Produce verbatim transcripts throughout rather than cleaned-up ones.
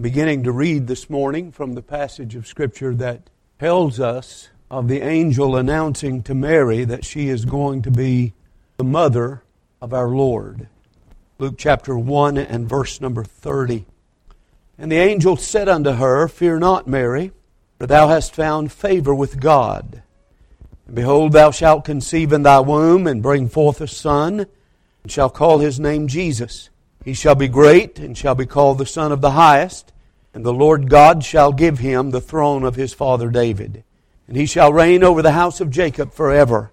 beginning to read this morning from the passage of Scripture that tells us of the angel announcing to Mary that she is going to be the mother of our Lord. Luke chapter one and verse number thirty. And the angel said unto her, Fear not, Mary, for thou hast found favor with God. And behold, thou shalt conceive in thy womb, and bring forth a son, and shall call his name Jesus. He shall be great, and shall be called the Son of the Highest. And the Lord God shall give him the throne of his father David. And he shall reign over the house of Jacob forever.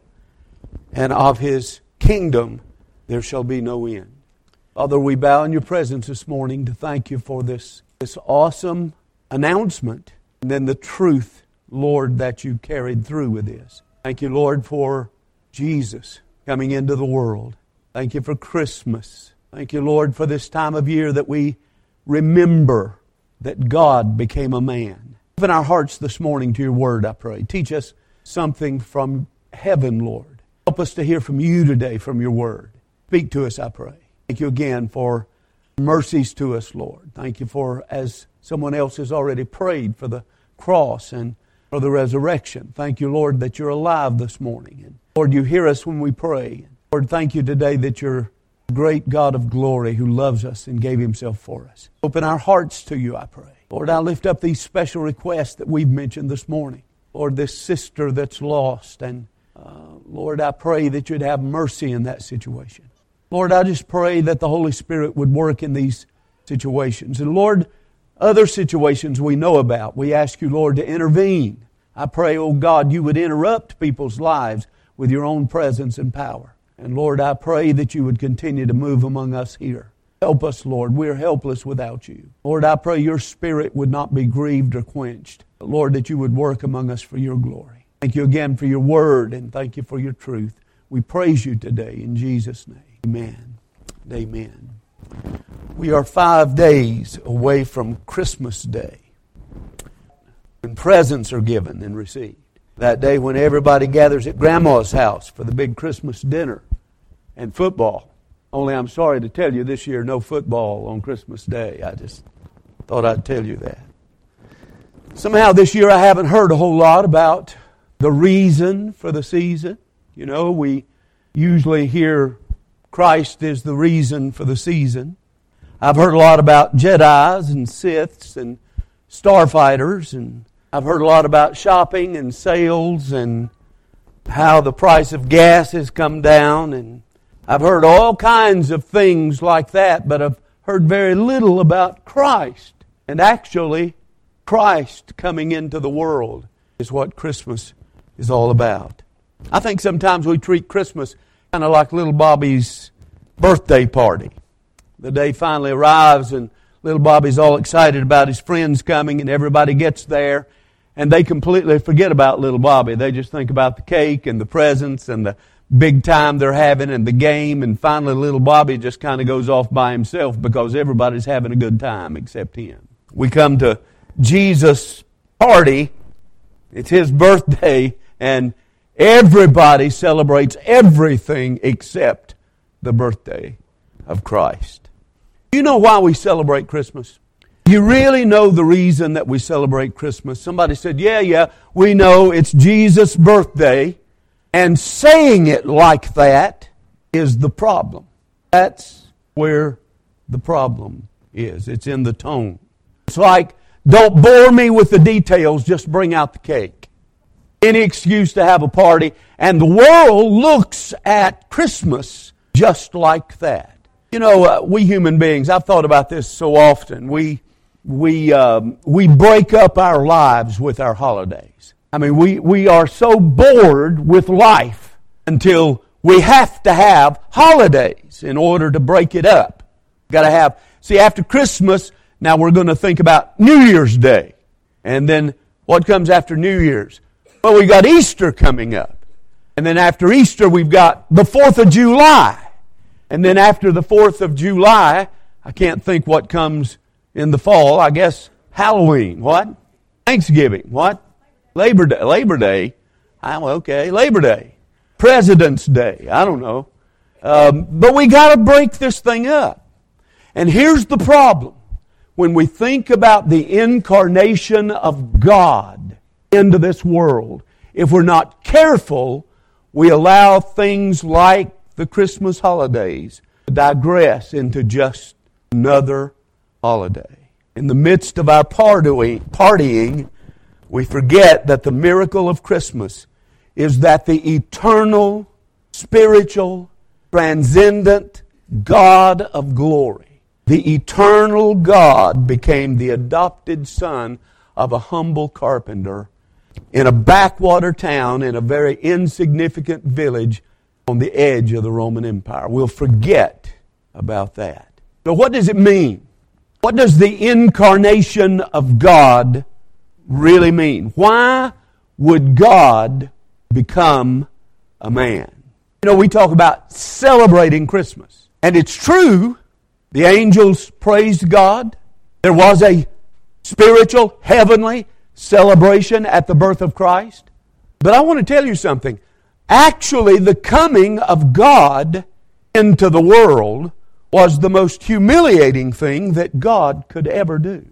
And of his kingdom there shall be no end. Father, we bow in your presence this morning to thank you for this, this awesome announcement. And then the truth, Lord, that you carried through with this. Thank you, Lord, for Jesus coming into the world. Thank you for Christmas. Thank you, Lord, for this time of year that we remember that God became a man. Open our hearts this morning to your word, I pray. Teach us something from heaven, Lord. Help us to hear from you today from your word. Speak to us, I pray. Thank you again for mercies to us, Lord. Thank you for, as someone else has already prayed, for the cross and for the resurrection. Thank you, Lord, that you're alive this morning. And Lord, you hear us when we pray. Lord, thank you today that you're great God of glory who loves us and gave himself for us. Open our hearts to you, I pray. Lord, I lift up these special requests that we've mentioned this morning. Lord, this sister that's lost. And uh, Lord, I pray that you'd have mercy in that situation. Lord, I just pray that the Holy Spirit would work in these situations. And Lord, other situations we know about, we ask you, Lord, to intervene. I pray, oh God, you would interrupt people's lives with your own presence and power. And Lord, I pray that you would continue to move among us here. Help us, Lord. We're helpless without you. Lord, I pray your Spirit would not be grieved or quenched. But Lord, that you would work among us for your glory. Thank you again for your word, and thank you for your truth. We praise you today in Jesus' name. Amen and amen. We are five days away from Christmas Day, when presents are given and received. That day when everybody gathers at Grandma's house for the big Christmas dinner and football. Only I'm sorry to tell you this year, no football on Christmas Day. I just thought I'd tell you that. Somehow this year I haven't heard a whole lot about the reason for the season. You know, we usually hear Christ is the reason for the season. I've heard a lot about Jedis and Siths and starfighters, and I've heard a lot about shopping and sales and how the price of gas has come down, and I've heard all kinds of things like that, but I've heard very little about Christ. And actually, Christ coming into the world is what Christmas is all about. I think sometimes we treat Christmas kind of like little Bobby's birthday party. The day finally arrives and little Bobby's all excited about his friends coming, and everybody gets there. And they completely forget about little Bobby. They just think about the cake and the presents and the big time they're having and the game. And finally, little Bobby just kind of goes off by himself because everybody's having a good time except him. We come to Jesus' party. It's his birthday, and everybody celebrates everything except the birthday of Christ. Do you know why we celebrate Christmas? You really know the reason that we celebrate Christmas? Somebody said, yeah, yeah, we know it's Jesus' birthday, and saying it like that is the problem. That's where the problem is. It's in the tone. It's like, don't bore me with the details, just bring out the cake. Any excuse to have a party, and the world looks at Christmas just like that. You know, uh, we human beings, I've thought about this so often, we... We um, we break up our lives with our holidays. I mean, we, we are so bored with life until we have to have holidays in order to break it up. Got to have, see, after Christmas, now we're going to think about New Year's Day. And then what comes after New Year's? Well, we got Easter coming up. And then after Easter, we've got the fourth of July. And then after the fourth of July, I can't think what comes in the fall, I guess Halloween. What? Thanksgiving. What? Labor Day. Labor Day. I'm okay. Labor Day. President's Day. I don't know. Um, but we got to break this thing up. And here's the problem. when we think about the incarnation of God into this world, if we're not careful, we allow things like the Christmas holidays to digress into just another holiday. In the midst of our partying, we forget that the miracle of Christmas is that the eternal, spiritual, transcendent God of glory, the eternal God, became the adopted son of a humble carpenter in a backwater town in a very insignificant village on the edge of the Roman Empire. We'll forget about that. So what does it mean? What does the incarnation of God really mean? Why would God become a man? You know, we talk about celebrating Christmas. And it's true, the angels praised God. There was a spiritual, heavenly celebration at the birth of Christ. But I want to tell you something. Actually, the coming of God into the world was the most humiliating thing that God could ever do.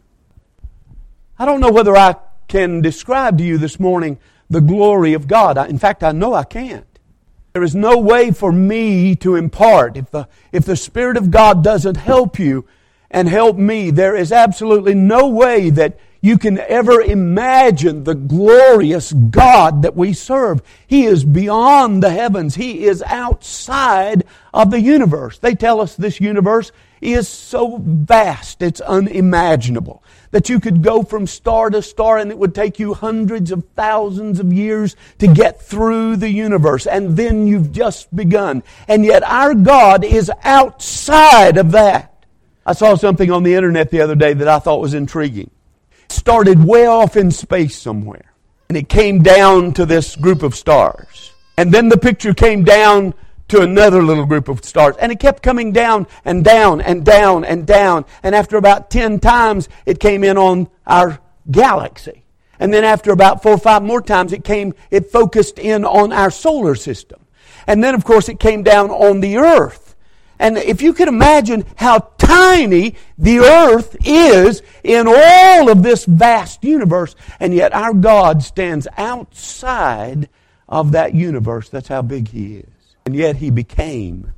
I don't know whether I can describe to you this morning the glory of God. In fact, I know I can't. There is no way for me to impart. If the, if the Spirit of God doesn't help you and help me, there is absolutely no way that you can ever imagine the glorious God that we serve. He is beyond the heavens. He is outside of the universe. They tell us this universe is so vast, it's unimaginable, that you could go from star to star and it would take you hundreds of thousands of years to get through the universe. And then you've just begun. And yet our God is outside of that. I saw something on the internet the other day that I thought was intriguing. It started way off in space somewhere. And it came down to this group of stars. And then the picture came down to another little group of stars. And it kept coming down and down and down and down. And after about ten times, it came in on our galaxy. And then after about four or five more times, it came, it focused in on our solar system. And then, of course, it came down on the earth. And if you could imagine how tiny the earth is in all of this vast universe, and yet our God stands outside of that universe. That's how big He is. And yet He became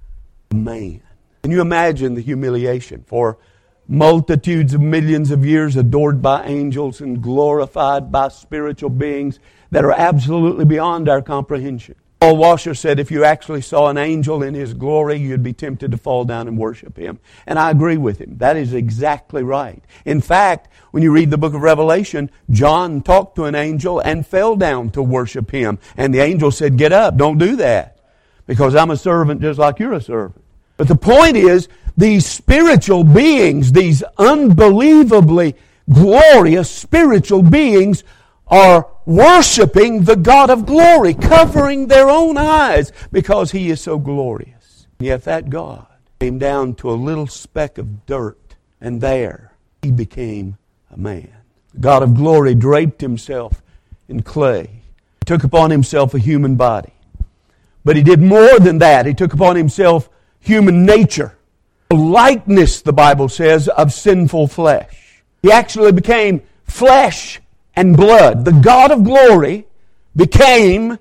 a man. Can you imagine the humiliation for multitudes of millions of years adored by angels and glorified by spiritual beings that are absolutely beyond our comprehension? Paul Washer said if you actually saw an angel in his glory, you'd be tempted to fall down and worship him. And I agree with him. That is exactly right. In fact, when you read the book of Revelation, John talked to an angel and fell down to worship him. And the angel said, get up, don't do that, because I'm a servant just like you're a servant. But the point is, these spiritual beings, these unbelievably glorious spiritual beings, are worshiping the God of glory, covering their own eyes because He is so glorious. Yet that God came down to a little speck of dirt, and there He became a man. The God of glory draped Himself in clay. He took upon Himself a human body. But He did more than that. He took upon Himself human nature, a likeness, the Bible says, of sinful flesh. He actually became flesh and blood. The God of glory became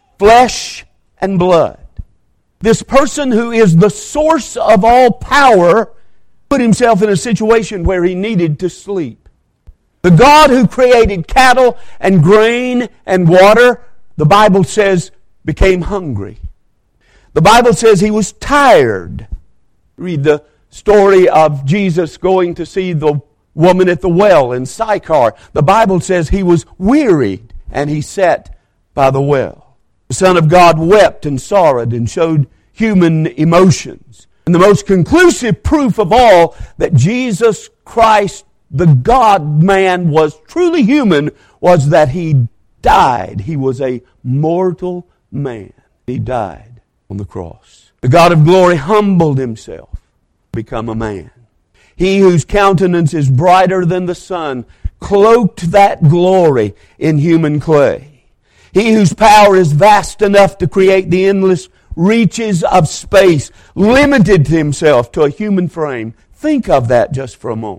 flesh and blood. This person who is the source of all power put Himself in a situation where He needed to sleep. The God who created cattle and grain and water, the Bible says, became hungry. The Bible says He was tired. Read the story of Jesus going to see the woman at the well in Sychar. The Bible says He was wearied and He sat by the well. The Son of God wept and sorrowed and showed human emotions. And the most conclusive proof of all that Jesus Christ, the God-man, was truly human was that He died. He was a mortal man. He died on the cross. The God of glory humbled Himself to become a man. He whose countenance is brighter than the sun cloaked that glory in human clay. He whose power is vast enough to create the endless reaches of space limited Himself to a human frame. Think of that just for a moment.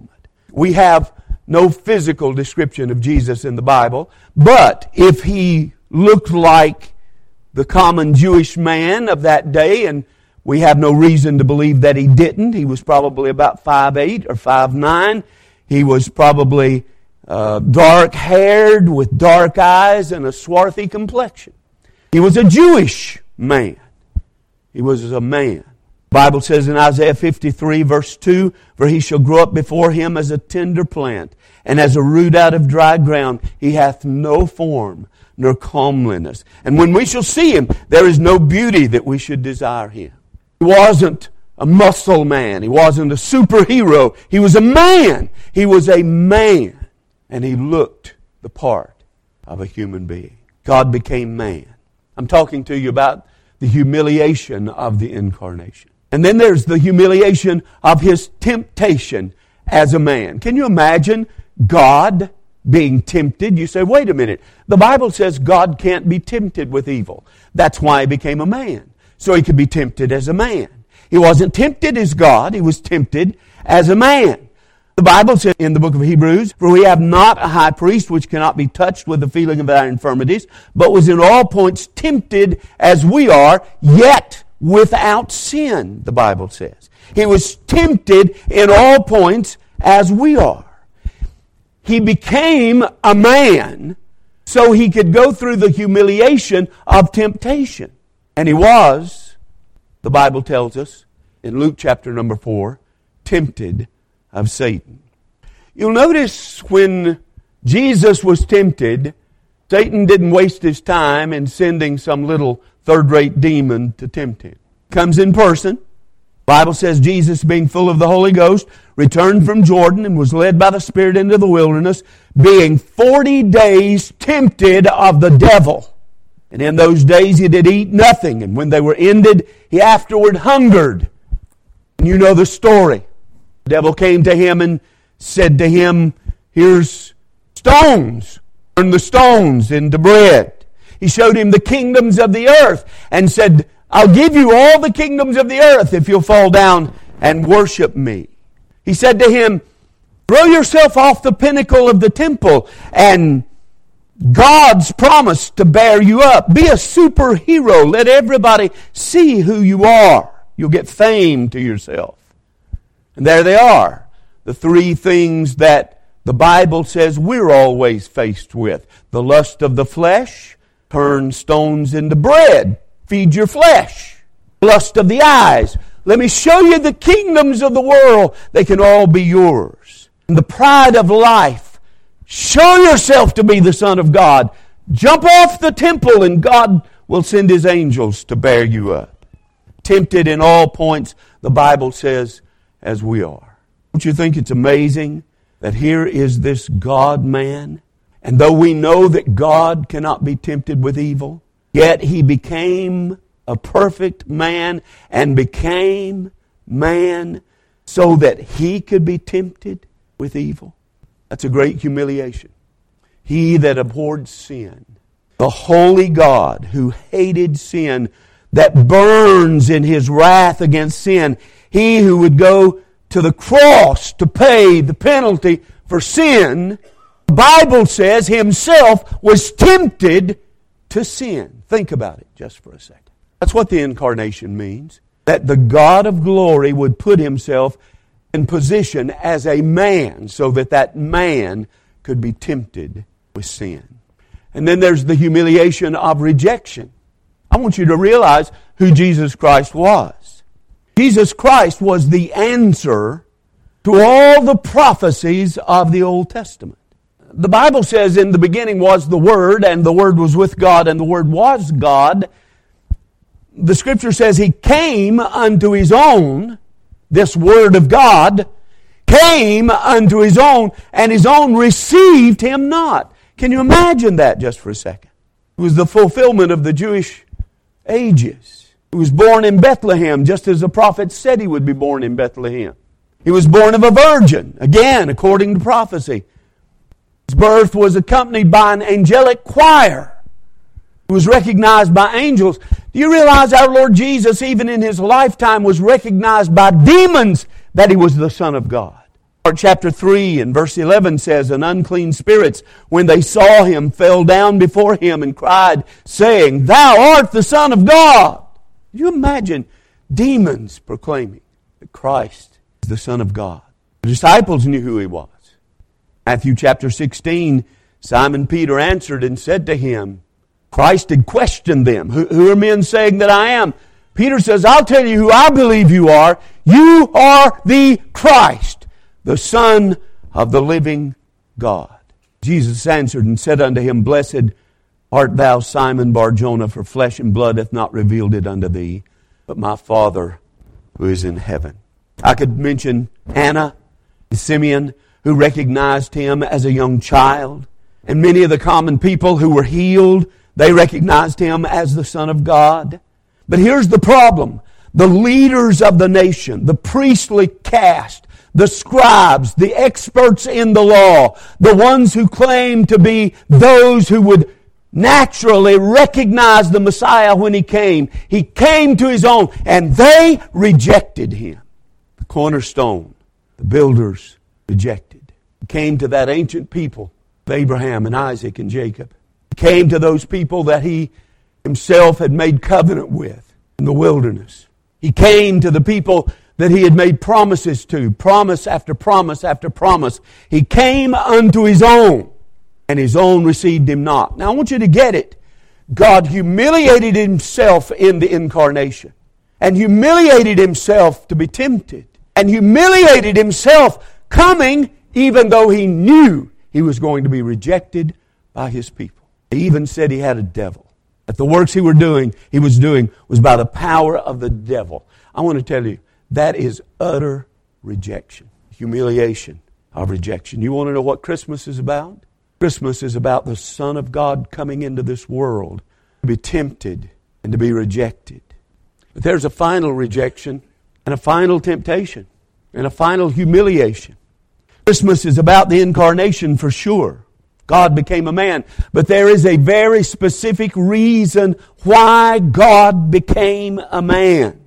We have no physical description of Jesus in the Bible, but if he looked like the common Jewish man of that day, and we have no reason to believe that he didn't. He was probably about five eight or five nine. He was probably uh, dark-haired with dark eyes and a swarthy complexion. He was a Jewish man. He was a man. The Bible says in Isaiah fifty-three, verse two, "For he shall grow up before him as a tender plant, and as a root out of dry ground. He hath no form, nor comeliness. And when we shall see him, there is no beauty that we should desire him." He wasn't a muscle man. He wasn't a superhero. He was a man. He was a man. And he looked the part of a human being. God became man. I'm talking to you about the humiliation of the incarnation. And then there's the humiliation of his temptation as a man. Can you imagine God being tempted? You say, wait a minute. The Bible says God can't be tempted with evil. That's why he became a man. So he could be tempted as a man. He wasn't tempted as God. He was tempted as a man. The Bible says in the book of Hebrews, "For we have not a high priest which cannot be touched with the feeling of our infirmities, but was in all points tempted as we are, yet without sin," the Bible says. He was tempted in all points as we are. He became a man so he could go through the humiliation of temptation. And he was, the Bible tells us in Luke chapter number four, tempted of Satan. You'll notice when Jesus was tempted, Satan didn't waste his time in sending some little third-rate demon to tempt him. Comes in person. The Bible says Jesus, being full of the Holy Ghost, returned from Jordan and was led by the Spirit into the wilderness, being forty days tempted of the devil. And in those days he did eat nothing, and when they were ended, he afterward hungered. And you know the story. The devil came to him and said to him, "Here's stones. Turn the stones into bread." He showed him the kingdoms of the earth and said, "I'll give you all the kingdoms of the earth if you'll fall down and worship me." He said to him, "Throw yourself off the pinnacle of the temple, and God's promise to bear you up. Be a superhero. Let everybody see who you are. You'll get fame to yourself." And there they are. The three things that the Bible says we're always faced with. The lust of the flesh, turn stones into bread. Feed your flesh. Lust of the eyes. Let me show you the kingdoms of the world. They can all be yours. And the pride of life. Show yourself to be the Son of God. Jump off the temple and God will send His angels to bear you up. Tempted in all points, the Bible says, as we are. Don't you think it's amazing that here is this God-man, and though we know that God cannot be tempted with evil, yet He became a perfect man and became man so that He could be tempted with evil. That's a great humiliation. He that abhorred sin, the holy God who hated sin, that burns in His wrath against sin, He who would go to the cross to pay the penalty for sin, the Bible says Himself was tempted to sin. Think about it just for a second. That's what the incarnation means. That the God of glory would put Himself in position as a man so that that man could be tempted with sin. And then there's the humiliation of rejection. I want you to realize who Jesus Christ was. Jesus Christ was the answer to all the prophecies of the Old Testament. The Bible says in the beginning was the Word, and the Word was with God, and the Word was God. The Scripture says He came unto His own. This Word of God came unto His own, and His own received Him not. Can you imagine that just for a second? It was the fulfillment of the Jewish ages. He was born in Bethlehem, just as the prophet said He would be born in Bethlehem. He was born of a virgin, again, according to prophecy. His birth was accompanied by an angelic choir. He was recognized by angels. Do you realize our Lord Jesus, even in His lifetime, was recognized by demons that He was the Son of God? Mark chapter three and verse eleven says, "And unclean spirits, when they saw him, fell down before him and cried, saying, Thou art the Son of God." Can you imagine demons proclaiming that Christ is the Son of God? The disciples knew who he was. Matthew chapter sixteen, Simon Peter answered and said to him, Christ had questioned them, Who, who are men saying that I am? Peter says, I'll tell you who I believe you are. You are the Christ, the Son of the living God. Jesus answered and said unto him, Blessed art thou, Simon Bar-Jonah, for flesh and blood hath not revealed it unto thee, but my Father who is in heaven. I could mention Anna and Simeon, who recognized him as a young child. And many of the common people who were healed, they recognized him as the Son of God. But here's the problem. The leaders of the nation, the priestly caste, the scribes, the experts in the law, the ones who claimed to be those who would naturally recognize the Messiah when he came. He came to his own, and they rejected him. The cornerstone, the builders rejected. He came to that ancient people, Abraham and Isaac and Jacob. He came to those people that he himself had made covenant with in the wilderness. He came to the people that he had made promises to, promise after promise after promise. He came unto his own, and his own received him not. Now I want you to get it. God humiliated himself in the incarnation, and humiliated himself to be tempted, and humiliated himself coming even though he knew he was going to be rejected by his people. He even said he had a devil. That the works he were doing, he was doing was by the power of the devil. I want to tell you, that is utter rejection. Humiliation of rejection. You want to know what Christmas is about? Christmas is about the Son of God coming into this world to be tempted and to be rejected. But there's a final rejection and a final temptation and a final humiliation. Christmas is about the incarnation for sure. God became a man. But there is a very specific reason why God became a man.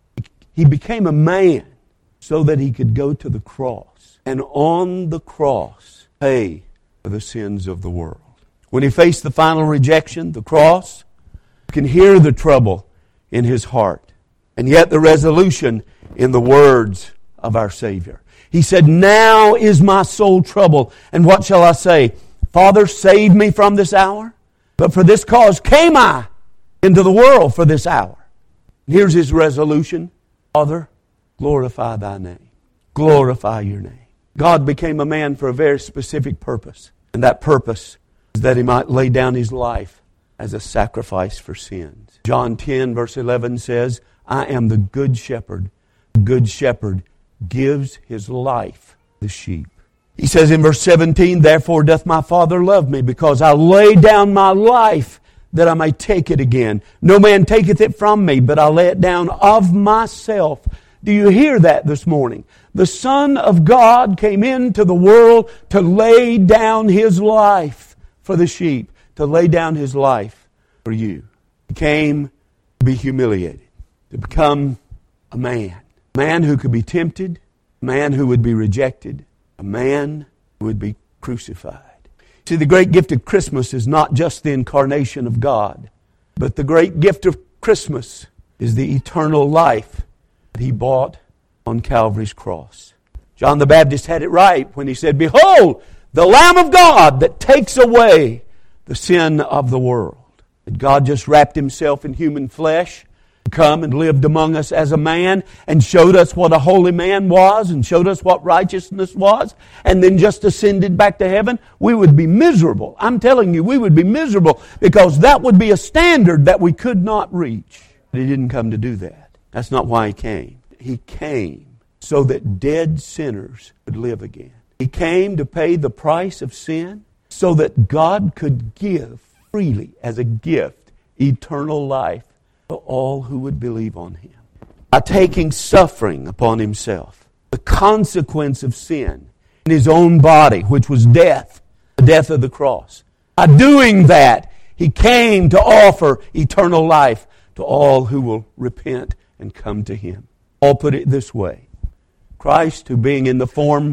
He became a man so that he could go to the cross, and on the cross pay for the sins of the world. When he faced the final rejection, the cross, you can hear the trouble in his heart, and yet the resolution in the words of our Savior. He said, Now is my soul troubled, and what shall I say? Father, save me from this hour. But for this cause came I into the world for this hour. And here's his resolution. Father, glorify thy name. Glorify your name. God became a man for a very specific purpose. And that purpose is that he might lay down his life as a sacrifice for sins. John ten verse eleven says, I am the good shepherd. The good shepherd gives his life for the sheep. He says in verse seventeen, Therefore doth my Father love me, because I lay down my life that I may take it again. No man taketh it from me, but I lay it down of myself. Do you hear that this morning? The Son of God came into the world to lay down His life for the sheep, to lay down His life for you. He came to be humiliated, to become a man. A man who could be tempted, a man who would be rejected, a man who would be crucified. See, the great gift of Christmas is not just the incarnation of God, but the great gift of Christmas is the eternal life that He bought on Calvary's cross. John the Baptist had it right when he said, Behold, the Lamb of God that takes away the sin of the world. That God just wrapped Himself in human flesh, come and lived among us as a man, and showed us what a holy man was, and showed us what righteousness was, and then just ascended back to heaven, we would be miserable. I'm telling you, we would be miserable, because that would be a standard that we could not reach. But He didn't come to do that. That's not why He came. He came so that dead sinners could live again. He came to pay the price of sin so that God could give freely as a gift eternal life to all who would believe on Him. By taking suffering upon Himself, the consequence of sin in His own body, which was death, the death of the cross. By doing that, He came to offer eternal life to all who will repent and come to Him. Paul put it this way. Christ, who being in the form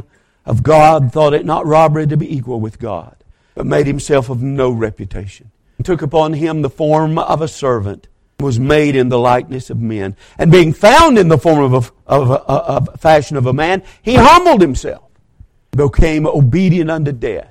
of God, thought it not robbery to be equal with God, but made himself of no reputation, and took upon him the form of a servant, was made in the likeness of men. And being found in the form of a, of a, of a fashion of a man, he humbled himself, became obedient unto death,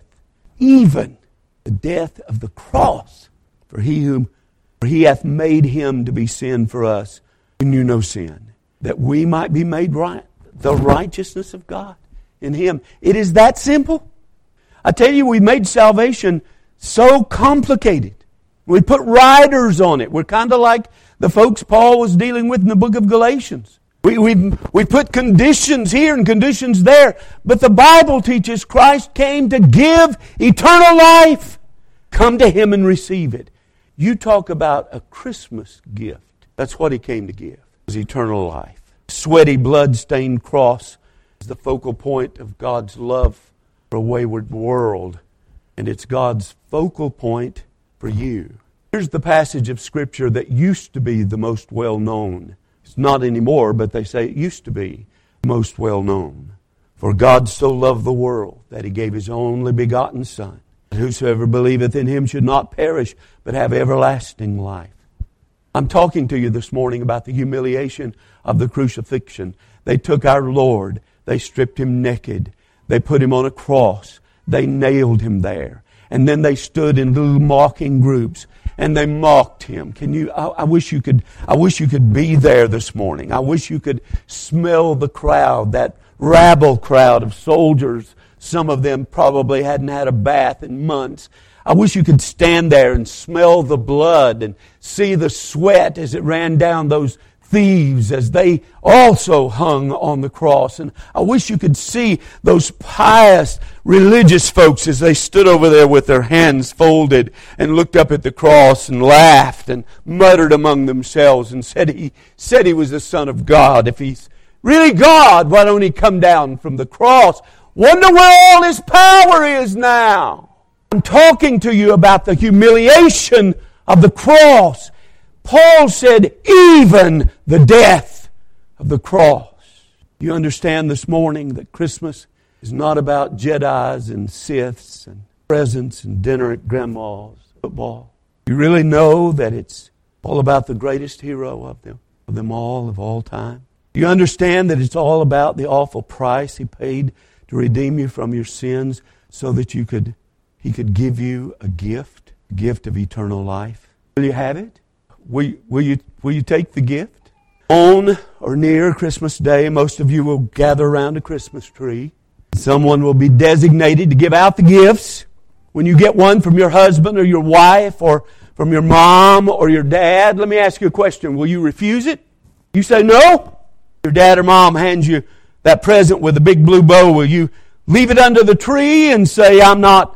even the death of the cross. For he whom for he hath made him to be sin for us who knew no sin, that we might be made right, the righteousness of God in him. It is that simple. I tell you, we made salvation so complicated. We put riders on it. We're kind of like the folks Paul was dealing with in the book of Galatians. We, we, we put conditions here and conditions there. But the Bible teaches Christ came to give eternal life. Come to Him and receive it. You talk about a Christmas gift. That's what He came to give. It was eternal life. Sweaty, blood-stained cross is the focal point of God's love for a wayward world. And it's God's focal point for you. Here's the passage of Scripture that used to be the most well-known. It's not anymore, but they say it used to be most well-known. For God so loved the world that He gave His only begotten Son, that whosoever believeth in Him should not perish, but have everlasting life. I'm talking to you this morning about the humiliation of the crucifixion. They took our Lord, they stripped Him naked, they put Him on a cross, they nailed Him there. And then they stood in little mocking groups and they mocked Him. Can you? I, I wish you could. I wish you could be there this morning. I wish you could smell the crowd, that rabble crowd of soldiers. Some of them probably hadn't had a bath in months. I wish you could stand there and smell the blood and see the sweat as it ran down those thieves as they also hung on the cross. And I wish you could see those pious religious folks as they stood over there with their hands folded and looked up at the cross and laughed and muttered among themselves and said he said he was the Son of God. If He's really God, why don't He come down from the cross? Wonder where all His power is now. I'm talking to you about the humiliation of the cross. Paul said, even the death of the cross. You understand this morning that Christmas is not about Jedis and Siths and presents and dinner at Grandma's football. You really know that it's all about the greatest hero of them, of them all, of all time. You understand that it's all about the awful price He paid to redeem you from your sins so that you could, He could give you a gift, a gift of eternal life. Will you have it? Will you, will you, will you take the gift? On or near Christmas Day, most of you will gather around a Christmas tree. Someone will be designated to give out the gifts. When you get one from your husband or your wife or from your mom or your dad, let me ask you a question. Will you refuse it? You say no? Your dad or mom hands you that present with a big blue bow. Will you leave it under the tree and say, I'm not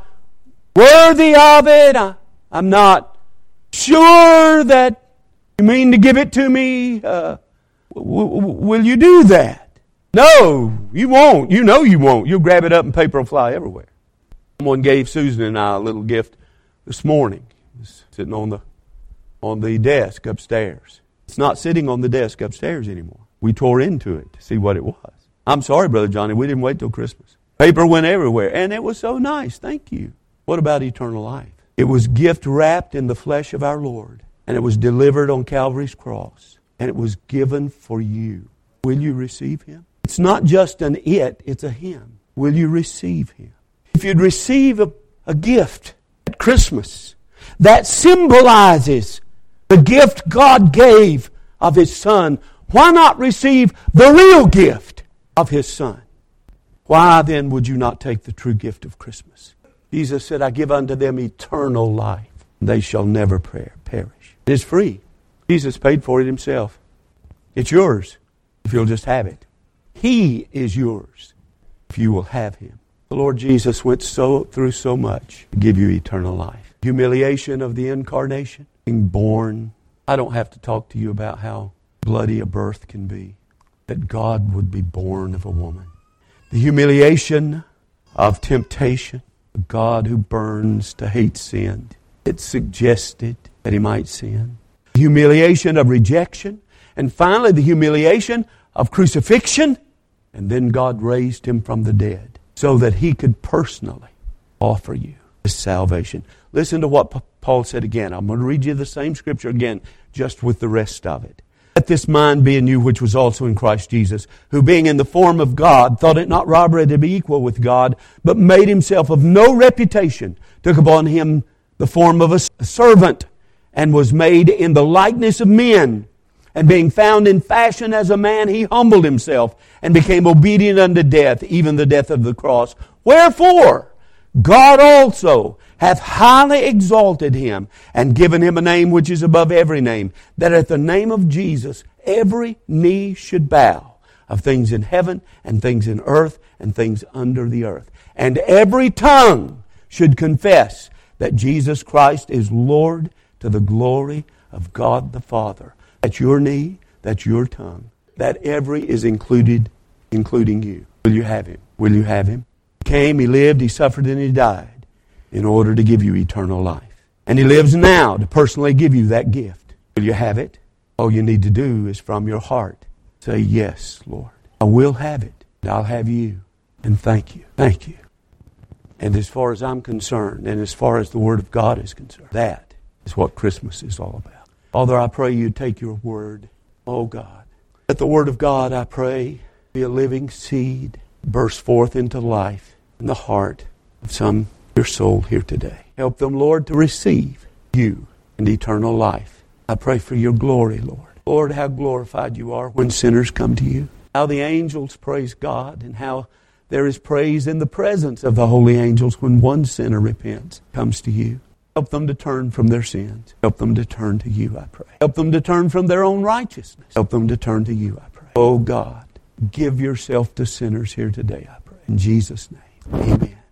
worthy of it? I, I'm not sure that you mean to give it to me? Uh, w- w- will you do that? No, you won't. You know you won't. You'll grab it up and paper will fly everywhere. Someone gave Susan and I a little gift this morning. It's sitting on the on the desk upstairs. It's not sitting on the desk upstairs anymore. We tore into it to see what it was. I'm sorry, Brother Johnny, we didn't wait till Christmas. Paper went everywhere, and it was so nice. Thank you. What about eternal life? It was gift wrapped in the flesh of our Lord, and it was delivered on Calvary's cross, and it was given for you. Will you receive Him? It's not just an it, it's a Him. Will you receive Him? If you'd receive a, a gift at Christmas that symbolizes the gift God gave of His Son, why not receive the real gift of His Son? Why then would you not take the true gift of Christmas? Jesus said, I give unto them eternal life. They shall never perish. It is free. Jesus paid for it Himself. It's yours if you'll just have it. He is yours if you will have Him. The Lord Jesus went so through so much to give you eternal life. Humiliation of the incarnation, being born. I don't have to talk to you about how bloody a birth can be, that God would be born of a woman. The humiliation of temptation, a God who burns to hate sin. It suggested that He might sin. The humiliation of rejection, and finally the humiliation of crucifixion, and then God raised Him from the dead. so that He could personally offer you His salvation. Listen to what Paul said again. I'm going to read you the same scripture again, just with the rest of it. Let this mind be in you which was also in Christ Jesus, who being in the form of God, thought it not robbery to be equal with God, but made Himself of no reputation, took upon Him the form of a servant, and was made in the likeness of men. And being found in fashion as a man, He humbled Himself, and became obedient unto death, even the death of the cross. Wherefore, God also hath highly exalted Him, and given Him a name which is above every name, that at the name of Jesus every knee should bow, of things in heaven, and things in earth, and things under the earth. And every tongue should confess that Jesus Christ is Lord, to the glory of God the Father. That's your knee, that's your tongue. That every is included, including you. Will you have Him? Will you have Him? He came, He lived, He suffered, and He died in order to give you eternal life. And He lives now to personally give you that gift. Will you have it? All you need to do is from your heart say, yes, Lord, I will have it. And I'll have you. And thank you. Thank you. And as far as I'm concerned, and as far as the Word of God is concerned, that is what Christmas is all about. Father, I pray you take your Word, oh God. Let the Word of God, I pray, be a living seed, burst forth into life in the heart of some your soul here today. Help them, Lord, to receive you and eternal life. I pray for your glory, Lord. Lord, how glorified you are when sinners come to you. How the angels praise God, and how there is praise in the presence of the holy angels when one sinner repents, comes to you. Help them to turn from their sins. Help them to turn to you, I pray. Help them to turn from their own righteousness. Help them to turn to you, I pray. Oh God, give yourself to sinners here today, I pray. In Jesus' name, amen.